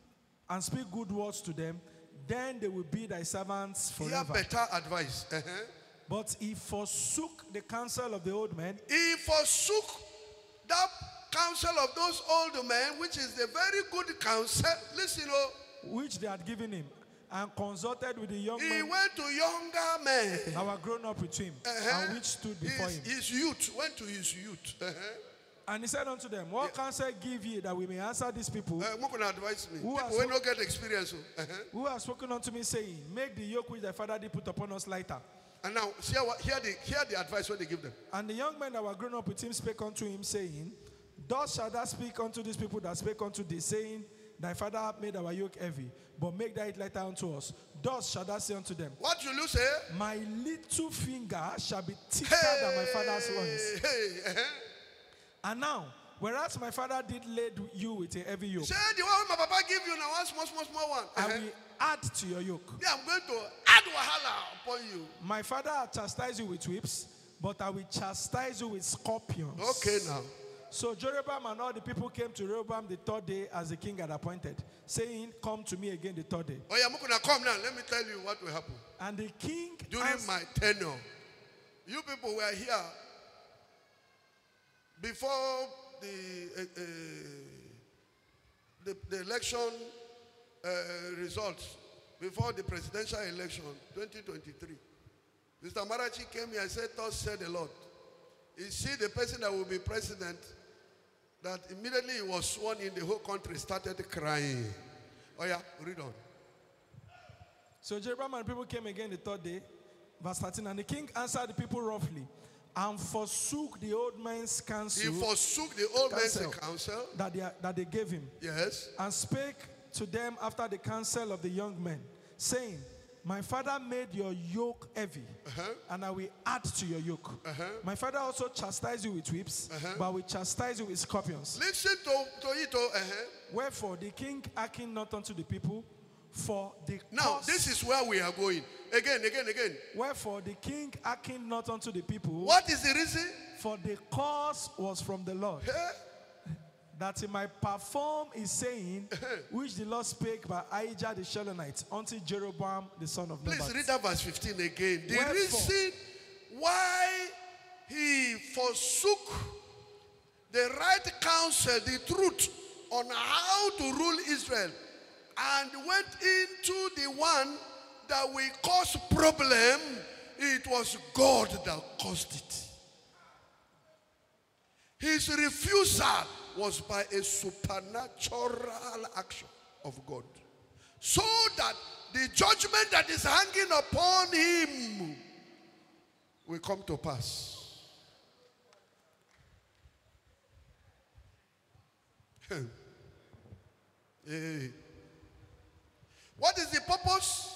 B: good words to them, then they will be thy servants forever.
A: Hear better advice.
B: But he forsook the counsel of the old men.
A: He forsook that counsel of those old men, which is the very good counsel. Listen, oh,
B: which they had given him, and consulted with the young men.
A: He went to younger men.
B: That were grown up with him, and which stood before him.
A: His youth went to his youth.
B: And he said unto them, what counsel give ye that we may answer these people?
A: Who can advise me?
B: Who
A: People will not get experience.
B: Who has spoken unto me, saying, make the yoke which thy father did put upon us lighter.
A: And now, hear the advice what they give them.
B: And the young men that were grown up with him spake unto him, saying, thus shalt thou speak unto these people that spake unto thee, saying, thy father hath made our yoke heavy, but make thy it lighter unto us. Thus shalt thou say unto them,
A: what will you say?
B: My little finger shall be thicker than my father's loins. And now, whereas my father did lay you with a heavy yoke,
A: say the one my papa give you now, one small one.
B: I will add to your yoke.
A: Yeah, I'm going to add wahala upon you.
B: My father hath chastised you with whips, but I will chastise you with scorpions.
A: Okay now.
B: So Jeroboam and all the people came to Rehoboam the 3rd day as the king had appointed, saying, come to me again the 3rd day.
A: Oh yeah, I'm going to come now. Let me tell you what will happen.
B: And the king
A: during my tenure, you people were here before the election results, before the presidential election 2023. Mr. Marachi came here and said, thus said the Lord. You see the person that will be president, that immediately he was sworn in, the whole country started crying. Oh yeah, read on.
B: So Jeroboam and people came again the 3rd day, verse 13, and the king answered the people roughly, and forsook the old man's counsel.
A: He forsook the old man's counsel
B: that they gave him.
A: Yes.
B: And spake to them after the counsel of the young men, saying, my father made your yoke heavy, and I will add to your yoke. My father also chastised you with whips, but I will chastise you with scorpions.
A: Listen to it.
B: Wherefore the king hearkened not unto the people, For the
A: Now,
B: cause,
A: this is where we are going. Again.
B: wherefore the king hearkened not unto the people,
A: What is the reason?
B: for the cause was from the Lord, that he might perform his saying, which the Lord spake by Ahijah the Shilonite unto Jeroboam the son of
A: Please
B: Nebat.
A: read that verse 15 again. The
B: Wherefore?
A: reason why he forsook the right counsel, the truth on how to rule Israel, and went into the one that will cause problem, it was God that caused it. His refusal was by a supernatural action of God, so that the judgment that is hanging upon him will come to pass. Hey. What is the purpose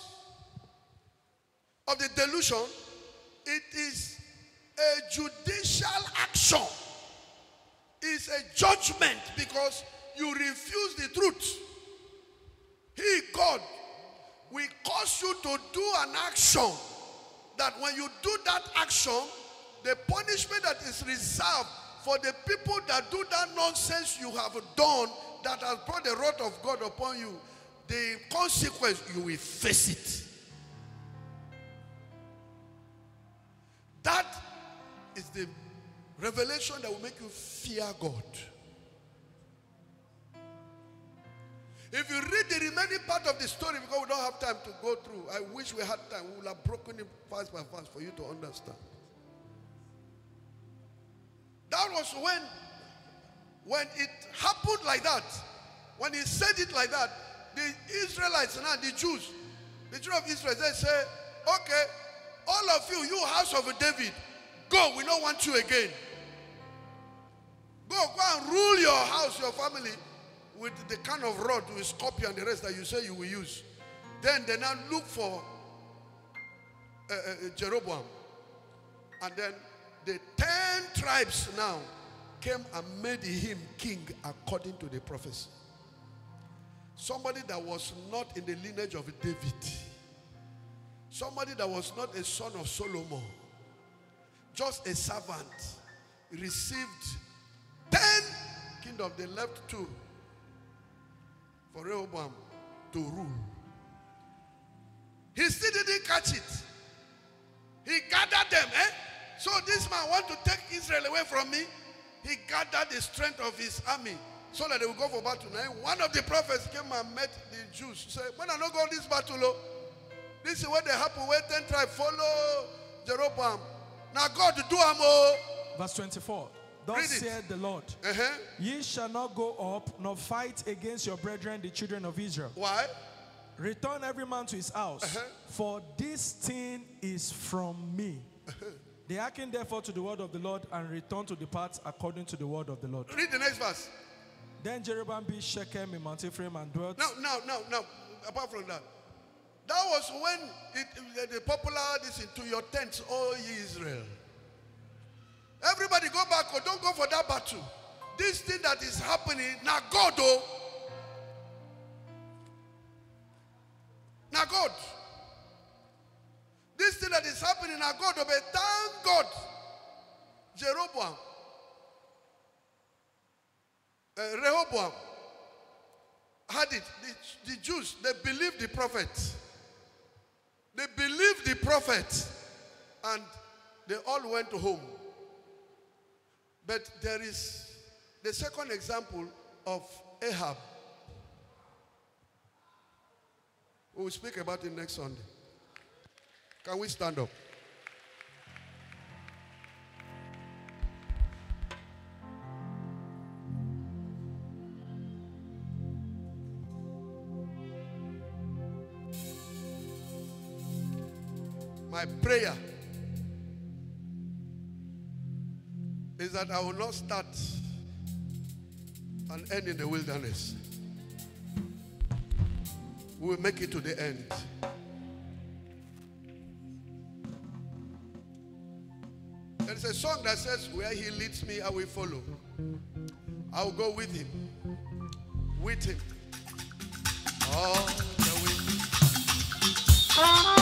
A: of the delusion? It is a judicial action. It's a judgment because you refuse the truth. He, God, will cause you to do an action that when you do that action, the punishment that is reserved for the people that do that nonsense you have done that has brought the wrath of God upon you, the consequence, you will face it. That is the revelation that will make you fear God. If you read the remaining part of the story, because we don't have time to go through, I wish we had time. We would have broken it verse by verse for you to understand. That was when it happened like that, when he said it like that, the Israelites and the Jews, the children of Israel, they say, okay, all of you, you house of David, go, we don't want you again. Go and rule your house, your family, with the kind of rod with scorpion and the rest that you say you will use. Then they now look for Jeroboam. And then the 10 tribes now came and made him king according to the prophecy. Somebody that was not in the lineage of David. Somebody that was not a son of Solomon. Just a servant. Received 10 kingdoms. They left 2 for Rehoboam to rule. He still didn't catch it. He gathered them. So this man want to take Israel away from me. He gathered the strength of his army so that they will go for battle. Now, one of the prophets came and met the Jews. He said, when I don't go this battle, this is what they happen where 10 tribes follow Jeroboam. Now God do am.
B: Verse 24. Thus said the Lord, ye shall not go up nor fight against your brethren, the children of Israel.
A: Why?
B: Return every man to his house, for this thing is from me. They hearkened therefore to the word of the Lord and returned to depart according to the word of the Lord.
A: Read the next verse.
B: Then Jeroboam built Shechem in Mount Ephraim and dwelt.
A: Now, apart from that, that was when the popular this into your tents, O ye Israel. Everybody go back or don't go for that battle. This thing that is happening, now God, now God. This thing that is happening, now God, but thank God. Jeroboam, Rehoboam had it. The Jews, they believed the prophet. They believed the prophet. And they all went home. But there is the second example of Ahab. We will speak about it next Sunday. Can we stand up? My prayer is that I will not start and end in the wilderness. We will make it to the end. There is a song that says, where he leads me, I will follow. I will go with him. With him. All the way.
C: Original.